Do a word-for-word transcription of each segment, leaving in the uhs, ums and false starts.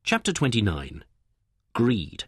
Chapter twenty-nine. Greed.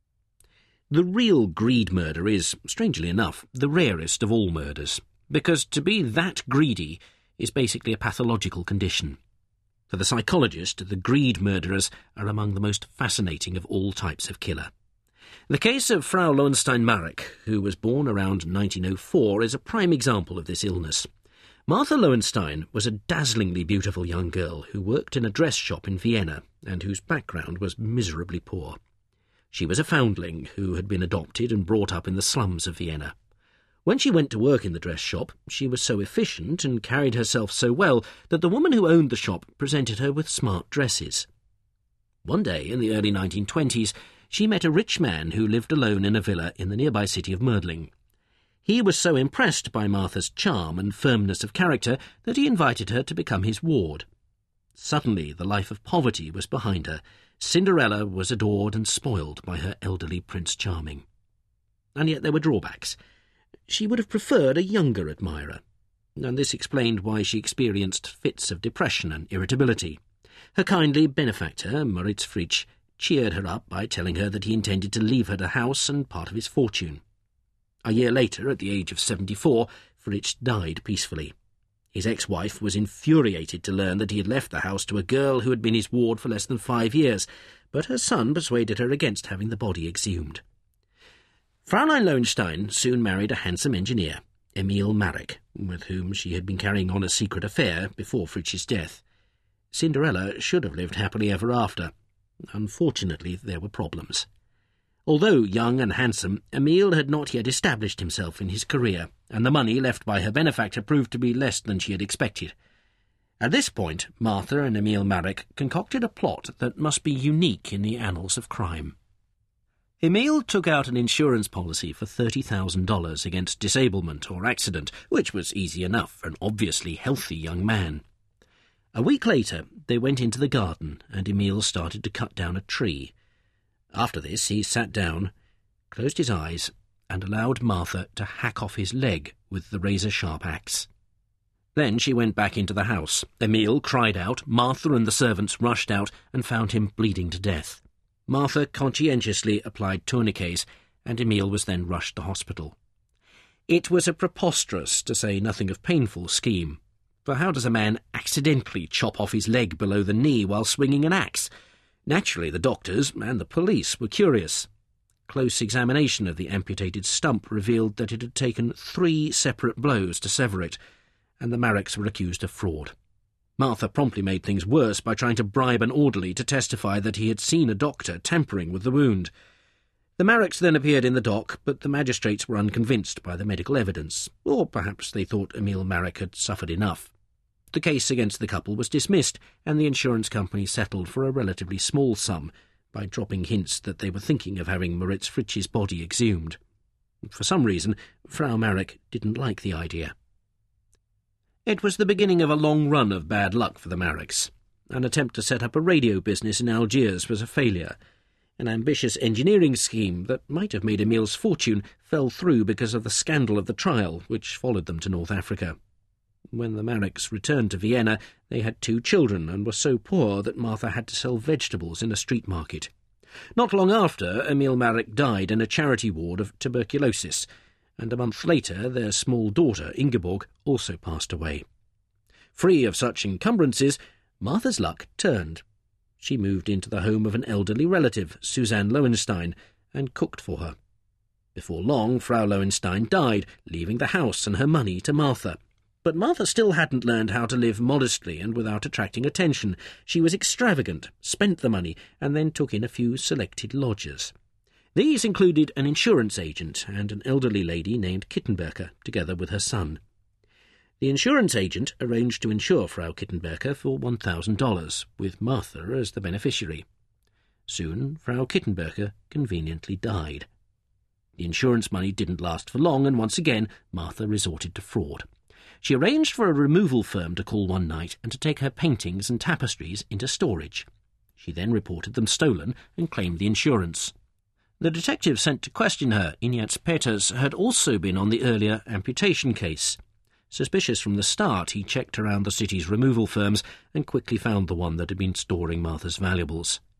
The real greed murder is, strangely enough, the rarest of all murders, because to be that greedy is basically a pathological condition. For the psychologist, the greed murderers are among the most fascinating of all types of killer. The case of Frau Lowenstein-Marek, who was born around nineteen oh four, is a prime example of this illness. Martha Lowenstein was a dazzlingly beautiful young girl who worked in a dress shop in Vienna and whose background was miserably poor. She was a foundling who had been adopted and brought up in the slums of Vienna. When she went to work in the dress shop, she was so efficient and carried herself so well that the woman who owned the shop presented her with smart dresses. One day in the early nineteen twenties, she met a rich man who lived alone in a villa in the nearby city of Mödling. He was so impressed by Martha's charm and firmness of character that he invited her to become his ward. Suddenly the life of poverty was behind her. Cinderella was adored and spoiled by her elderly Prince Charming. And yet there were drawbacks. She would have preferred a younger admirer, and this explained why she experienced fits of depression and irritability. Her kindly benefactor, Moritz Fritsch, cheered her up by telling her that he intended to leave her the house and part of his fortune. A year later, at the age of seventy-four, Fritsch died peacefully. His ex-wife was infuriated to learn that he had left the house to a girl who had been his ward for less than five years, but her son persuaded her against having the body exhumed. Fraulein Lowenstein soon married a handsome engineer, Emil Marek, with whom she had been carrying on a secret affair before Fritsch's death. Cinderella should have lived happily ever after. Unfortunately, there were problems. Although young and handsome, Emil had not yet established himself in his career, and the money left by her benefactor proved to be less than she had expected. At this point, Martha and Emil Marek concocted a plot that must be unique in the annals of crime. Emil took out an insurance policy for thirty thousand dollars against disablement or accident, which was easy enough for an obviously healthy young man. A week later, they went into the garden, and Emil started to cut down a tree. After this, he sat down, closed his eyes, and allowed Martha to hack off his leg with the razor-sharp axe. Then she went back into the house. Emil cried out, Martha and the servants rushed out and found him bleeding to death. Martha conscientiously applied tourniquets, and Emil was then rushed to hospital. It was a preposterous, to say nothing of painful, scheme. For how does a man accidentally chop off his leg below the knee while swinging an axe? Naturally, the doctors and the police were curious. Close examination of the amputated stump revealed that it had taken three separate blows to sever it, and the Mareks were accused of fraud. Martha promptly made things worse by trying to bribe an orderly to testify that he had seen a doctor tampering with the wound. The Mareks then appeared in the dock, but the magistrates were unconvinced by the medical evidence, or perhaps they thought Emil Marek had suffered enough. The case against the couple was dismissed, and the insurance company settled for a relatively small sum by dropping hints that they were thinking of having Moritz Fritsch's body exhumed. For some reason, Frau Marek didn't like the idea. It was the beginning of a long run of bad luck for the Mareks. An attempt to set up a radio business in Algiers was a failure. An ambitious engineering scheme that might have made Emil's fortune fell through because of the scandal of the trial, which followed them to North Africa. When the Mareks returned to Vienna, they had two children and were so poor that Martha had to sell vegetables in a street market. Not long after, Emil Marek died in a charity ward of tuberculosis, and a month later their small daughter, Ingeborg, also passed away. Free of such encumbrances, Martha's luck turned. She moved into the home of an elderly relative, Suzanne Lowenstein, and cooked for her. Before long, Frau Lowenstein died, leaving the house and her money to Martha. But Martha still hadn't learned how to live modestly and without attracting attention. She was extravagant, spent the money, and then took in a few selected lodgers. These included an insurance agent and an elderly lady named Kittenberger, together with her son. The insurance agent arranged to insure Frau Kittenberger for one thousand dollars, with Martha as the beneficiary. Soon, Frau Kittenberger conveniently died. The insurance money didn't last for long, and once again Martha resorted to fraud. She arranged for a removal firm to call one night and to take her paintings and tapestries into storage. She then reported them stolen and claimed the insurance. The detective sent to question her, Ignaz Peters, had also been on the earlier amputation case. Suspicious from the start, he checked around the city's removal firms and quickly found the one that had been storing Martha's valuables.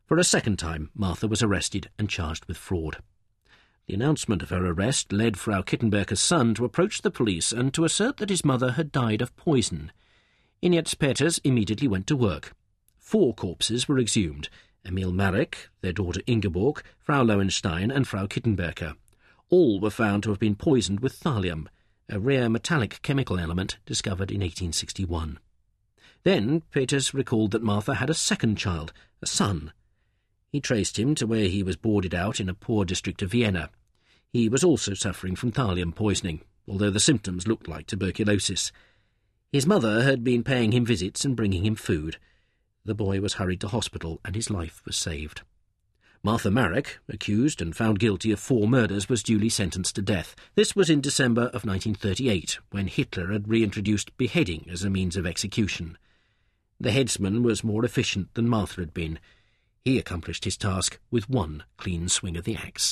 For a second time, Martha was arrested and charged with fraud. The announcement of her arrest led Frau Kittenberger's son to approach the police and to assert that his mother had died of poison. Ignaz Peters immediately went to work. Four corpses were exhumed: Emil Marek, their daughter Ingeborg, Frau Lowenstein and Frau Kittenberger. All were found to have been poisoned with thallium, a rare metallic chemical element discovered in eighteen sixty-one. Then Peters recalled that Martha had a second child, a son. He traced him to where he was boarded out in a poor district of Vienna. He was also suffering from thallium poisoning, although the symptoms looked like tuberculosis. His mother had been paying him visits and bringing him food. The boy was hurried to hospital and his life was saved. Martha Marek, accused and found guilty of four murders, was duly sentenced to death. This was in December of nineteen thirty-eight, when Hitler had reintroduced beheading as a means of execution. The headsman was more efficient than Martha had been. He accomplished his task with one clean swing of the axe.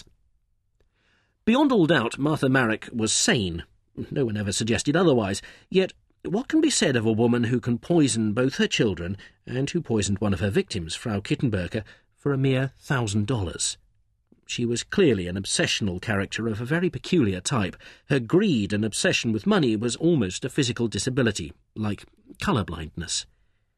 Beyond all doubt, Martha Marek was sane. No one ever suggested otherwise. Yet, what can be said of a woman who can poison both her children and who poisoned one of her victims, Frau Kittenberger, for a mere thousand dollars? She was clearly an obsessional character of a very peculiar type. Her greed and obsession with money was almost a physical disability, like colour-blindness.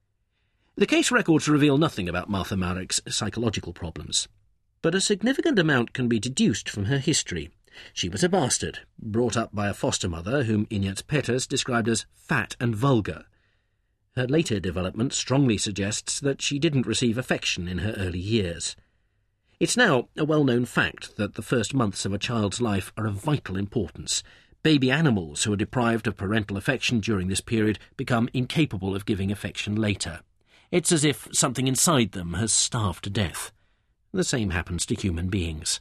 The case records reveal nothing about Martha Marek's psychological problems, but a significant amount can be deduced from her history. She was a bastard, brought up by a foster mother whom Ignaz Peters described as fat and vulgar. Her later development strongly suggests that she didn't receive affection in her early years. It's now a well-known fact that the first months of a child's life are of vital importance. Baby animals who are deprived of parental affection during this period become incapable of giving affection later. It's as if something inside them has starved to death. The same happens to human beings.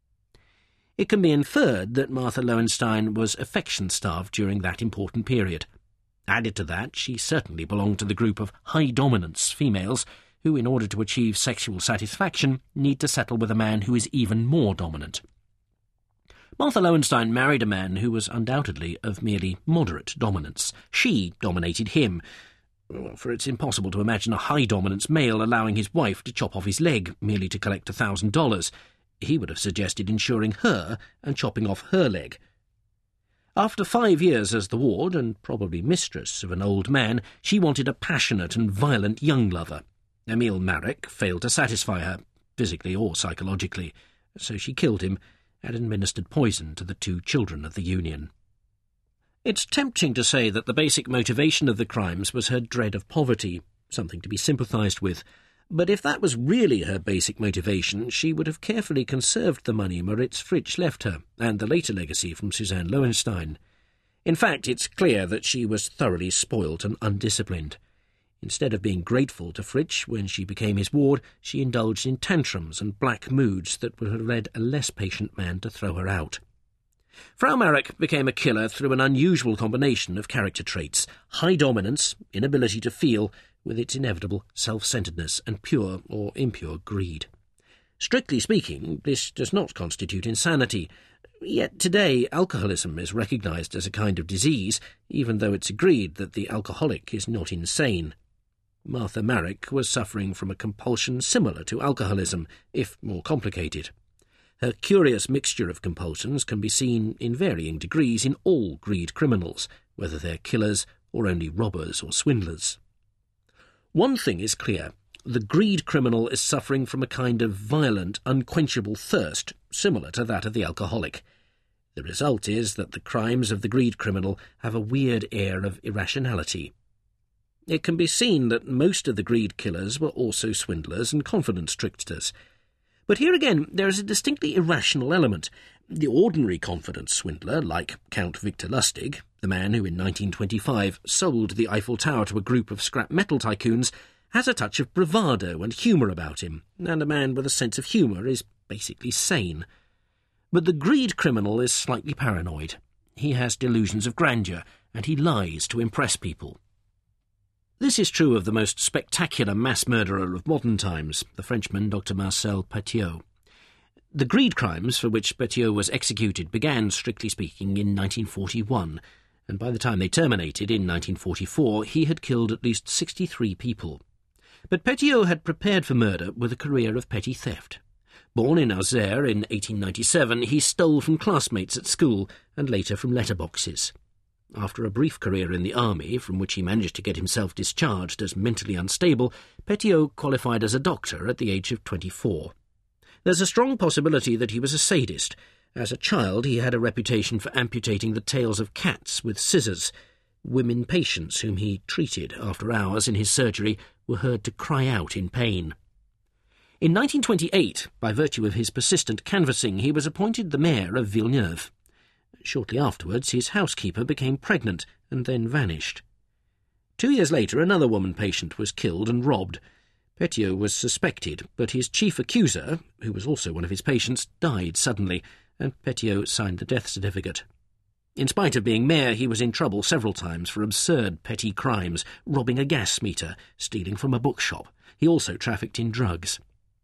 It can be inferred that Martha Lowenstein was affection-starved during that important period. Added to that, she certainly belonged to the group of high-dominance females who, in order to achieve sexual satisfaction, need to settle with a man who is even more dominant. Martha Lowenstein married a man who was undoubtedly of merely moderate dominance. She dominated him, for it's impossible to imagine a high-dominance male allowing his wife to chop off his leg merely to collect a thousand dollars. He would have suggested insuring her and chopping off her leg. After five years as the ward, and probably mistress, of an old man, she wanted a passionate and violent young lover. Emil Marek failed to satisfy her, physically or psychologically, so she killed him and administered poison to the two children of the union. It's tempting to say that the basic motivation of the crimes was her dread of poverty, something to be sympathised with. But if that was really her basic motivation, she would have carefully conserved the money Moritz Fritsch left her, and the later legacy from Suzanne Lowenstein. In fact, it's clear that she was thoroughly spoilt and undisciplined. Instead of being grateful to Fritsch when she became his ward, she indulged in tantrums and black moods that would have led a less patient man to throw her out. Frau Marek became a killer through an unusual combination of character traits: high dominance, inability to feel, with its inevitable self-centeredness, and pure or impure greed. Strictly speaking, this does not constitute insanity. Yet today alcoholism is recognized as a kind of disease, even though it's agreed that the alcoholic is not insane. Martha Marek was suffering from a compulsion similar to alcoholism, if more complicated. Her curious mixture of compulsions can be seen in varying degrees in all greed criminals, whether they're killers or only robbers or swindlers. One thing is clear: the greed criminal is suffering from a kind of violent, unquenchable thirst, similar to that of the alcoholic. The result is that the crimes of the greed criminal have a weird air of irrationality. It can be seen that most of the greed killers were also swindlers and confidence tricksters. But here again there is a distinctly irrational element. The ordinary confidence swindler, like Count Victor Lustig, the man who in nineteen twenty-five sold the Eiffel Tower to a group of scrap metal tycoons, has a touch of bravado and humour about him, and a man with a sense of humour is basically sane. But the greed criminal is slightly paranoid. He has delusions of grandeur, and he lies to impress people. This is true of the most spectacular mass murderer of modern times, the Frenchman Doctor Marcel Petiot. The greed crimes for which Petiot was executed began, strictly speaking, in nineteen forty-one, and by the time they terminated in nineteen forty-four, he had killed at least sixty-three people. But Petiot had prepared for murder with a career of petty theft. Born in Auxerre in eighteen ninety-seven, he stole from classmates at school and later from letterboxes. After a brief career in the army, from which he managed to get himself discharged as mentally unstable, Petiot qualified as a doctor at the age of twenty-four. There's a strong possibility that he was a sadist. As a child, he had a reputation for amputating the tails of cats with scissors. Women patients whom he treated after hours in his surgery were heard to cry out in pain. In nineteen twenty-eight, by virtue of his persistent canvassing, he was appointed the mayor of Villeneuve. Shortly afterwards, his housekeeper became pregnant and then vanished. Two years later, another woman patient was killed and robbed. Petiot was suspected, but his chief accuser, who was also one of his patients, died suddenly, and Petiot signed the death certificate. In spite of being mayor, he was in trouble several times for absurd petty crimes, robbing a gas meter, stealing from a bookshop. He also trafficked in drugs.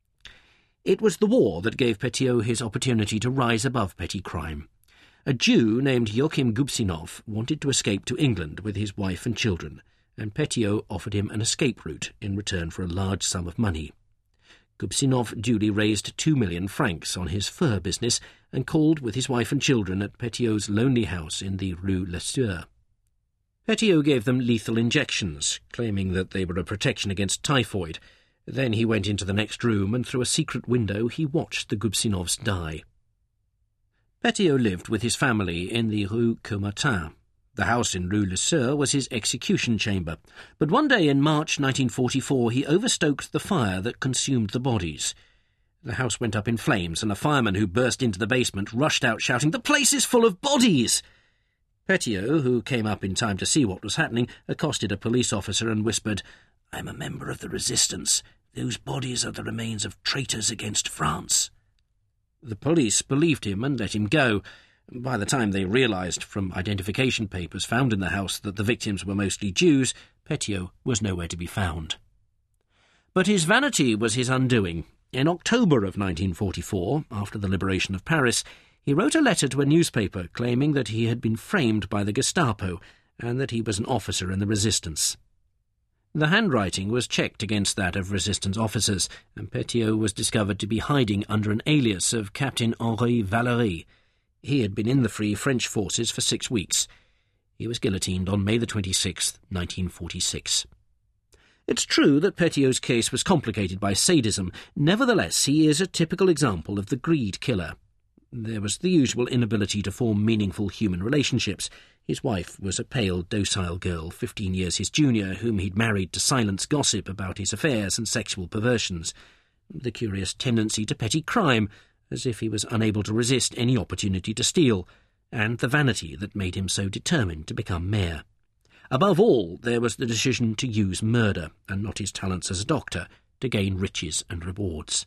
It was the war that gave Petiot his opportunity to rise above petty crime. A Jew named Joachim Gubsinov wanted to escape to England with his wife and children, and Petiot offered him an escape route in return for a large sum of money. Gubsinov duly raised two million francs on his fur business and called with his wife and children at Petiot's lonely house in the Rue Le Sueur. Petiot gave them lethal injections, claiming that they were a protection against typhoid. Then he went into the next room, and through a secret window he watched the Gubsinovs die. Petiot lived with his family in the Rue Caumartin. The house in Rue Le Sueur was his execution chamber, but one day in March nineteen forty-four he overstoked the fire that consumed the bodies. The house went up in flames, and a fireman who burst into the basement rushed out shouting, "The place is full of bodies!" Petiot, who came up in time to see what was happening, accosted a police officer and whispered, "I'm a member of the resistance. Those bodies are the remains of traitors against France." The police believed him and let him go. By the time they realised from identification papers found in the house that the victims were mostly Jews, Petiot was nowhere to be found. But his vanity was his undoing. In October of nineteen forty-four, after the liberation of Paris, he wrote a letter to a newspaper claiming that he had been framed by the Gestapo and that he was an officer in the resistance. The handwriting was checked against that of resistance officers, and Petiot was discovered to be hiding under an alias of Captain Henri Valery. He had been in the Free French forces for six weeks. He was guillotined on May the twenty-sixth, nineteen forty-six. It's true that Petiot's case was complicated by sadism. Nevertheless, he is a typical example of the greed killer. There was the usual inability to form meaningful human relationships. His wife was a pale, docile girl, fifteen years his junior, whom he'd married to silence gossip about his affairs and sexual perversions. The curious tendency to petty crime, as if he was unable to resist any opportunity to steal, and the vanity that made him so determined to become mayor. Above all, there was the decision to use murder, and not his talents as a doctor, to gain riches and rewards.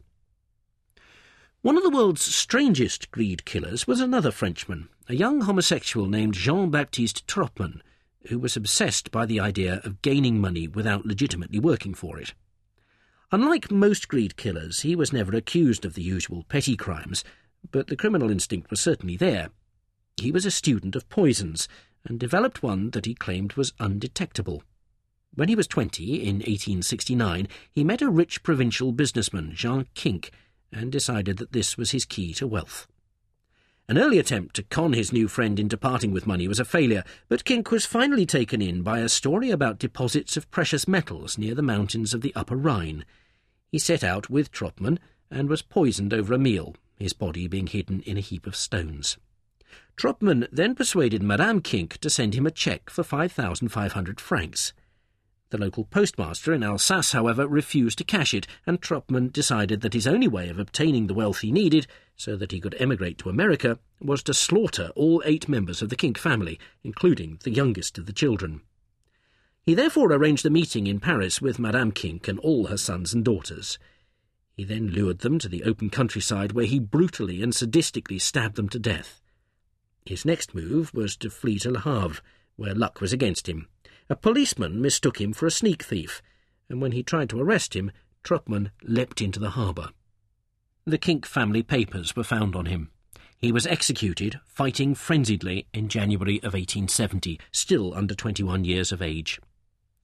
One of the world's strangest greed killers was another Frenchman, a young homosexual named Jean-Baptiste Troppmann, who was obsessed by the idea of gaining money without legitimately working for it. Unlike most greed killers, he was never accused of the usual petty crimes, but the criminal instinct was certainly there. He was a student of poisons, and developed one that he claimed was undetectable. When he was twenty, in eighteen sixty-nine, he met a rich provincial businessman, Jean Kink, and decided that this was his key to wealth. An early attempt to con his new friend into parting with money was a failure, but Kink was finally taken in by a story about deposits of precious metals near the mountains of the Upper Rhine. He set out with Troppmann and was poisoned over a meal, his body being hidden in a heap of stones. Troppmann then persuaded Madame Kink to send him a cheque for five thousand five hundred francs. The local postmaster in Alsace, however, refused to cash it, and Troppmann decided that his only way of obtaining the wealth he needed, so that he could emigrate to America, was to slaughter all eight members of the Kink family, including the youngest of the children. He therefore arranged a meeting in Paris with Madame Kink and all her sons and daughters. He then lured them to the open countryside, where he brutally and sadistically stabbed them to death. His next move was to flee to Le Havre, where luck was against him. A policeman mistook him for a sneak thief, and when he tried to arrest him, Troppmann leapt into the harbour. The Kink family papers were found on him. He was executed, fighting frenziedly, in January of eighteen seventy, still under twenty-one years of age.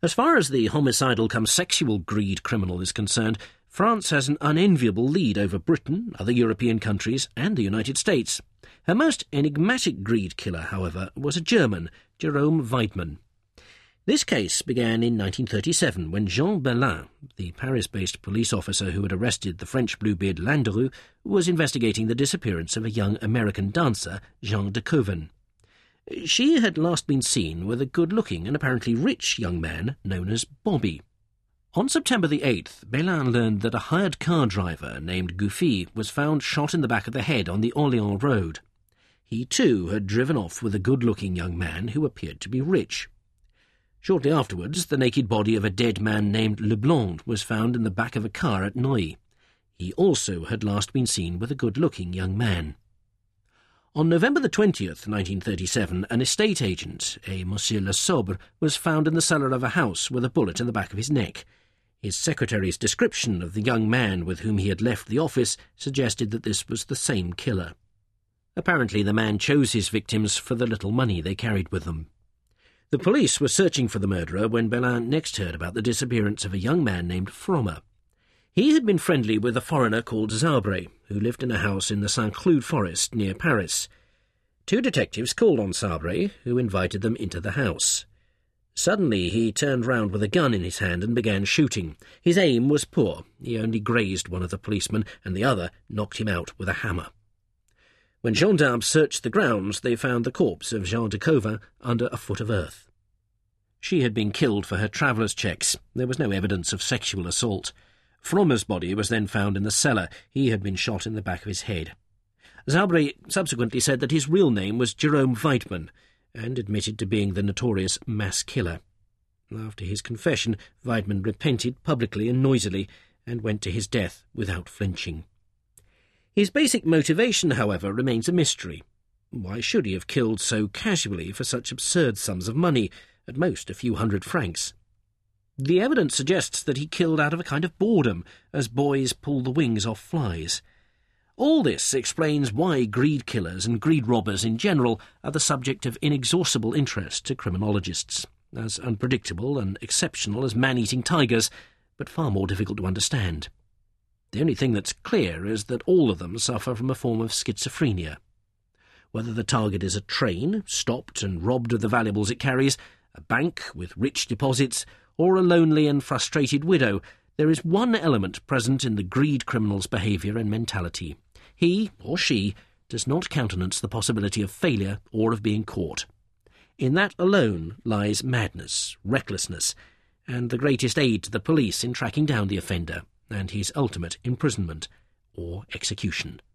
As far as the homicidal cum sexual greed criminal is concerned, France has an unenviable lead over Britain, other European countries, and the United States. Her most enigmatic greed killer, however, was a German, Jerome Weidmann. This case began in nineteen thirty-seven, when Jean Berlin, the Paris-based police officer who had arrested the French Bluebeard Landeru, was investigating the disappearance of a young American dancer, Jean de Coven. She had last been seen with a good-looking and apparently rich young man known as Bobby. On September the eighth, Berlin learned that a hired car driver named Gouffi was found shot in the back of the head on the Orléans road. He, too, had driven off with a good-looking young man who appeared to be rich. Shortly afterwards, the naked body of a dead man named Leblanc was found in the back of a car at Neuilly. He also had last been seen with a good-looking young man. On November the twentieth, nineteen thirty-seven, an estate agent, a Monsieur Le Sobre, was found in the cellar of a house with a bullet in the back of his neck. His secretary's description of the young man with whom he had left the office suggested that this was the same killer. Apparently the man chose his victims for the little money they carried with them. The police were searching for the murderer when Berlin next heard about the disappearance of a young man named Frommer. He had been friendly with a foreigner called Zabre, who lived in a house in the Saint-Cloud forest near Paris. Two detectives called on Sabre, who invited them into the house. Suddenly he turned round with a gun in his hand and began shooting. His aim was poor. He only grazed one of the policemen, and the other knocked him out with a hammer. When gendarmes searched the grounds, they found the corpse of Jean de Coven under a foot of earth. She had been killed for her traveller's checks. There was no evidence of sexual assault. Frommer's body was then found in the cellar. He had been shot in the back of his head. Zabre subsequently said that his real name was Jerome Weidmann, and admitted to being the notorious mass killer. After his confession, Weidmann repented publicly and noisily, and went to his death without flinching. His basic motivation, however, remains a mystery. Why should he have killed so casually for such absurd sums of money, at most a few hundred francs? The evidence suggests that he killed out of a kind of boredom, as boys pull the wings off flies. All this explains why greed killers and greed robbers in general are the subject of inexhaustible interest to criminologists, as unpredictable and exceptional as man-eating tigers, but far more difficult to understand. The only thing that's clear is that all of them suffer from a form of schizophrenia. Whether the target is a train, stopped and robbed of the valuables it carries, a bank with rich deposits, or a lonely and frustrated widow, there is one element present in the greed criminal's behaviour and mentality. He, or she, does not countenance the possibility of failure or of being caught. In that alone lies madness, recklessness, and the greatest aid to the police in tracking down the offender, and his ultimate imprisonment or execution.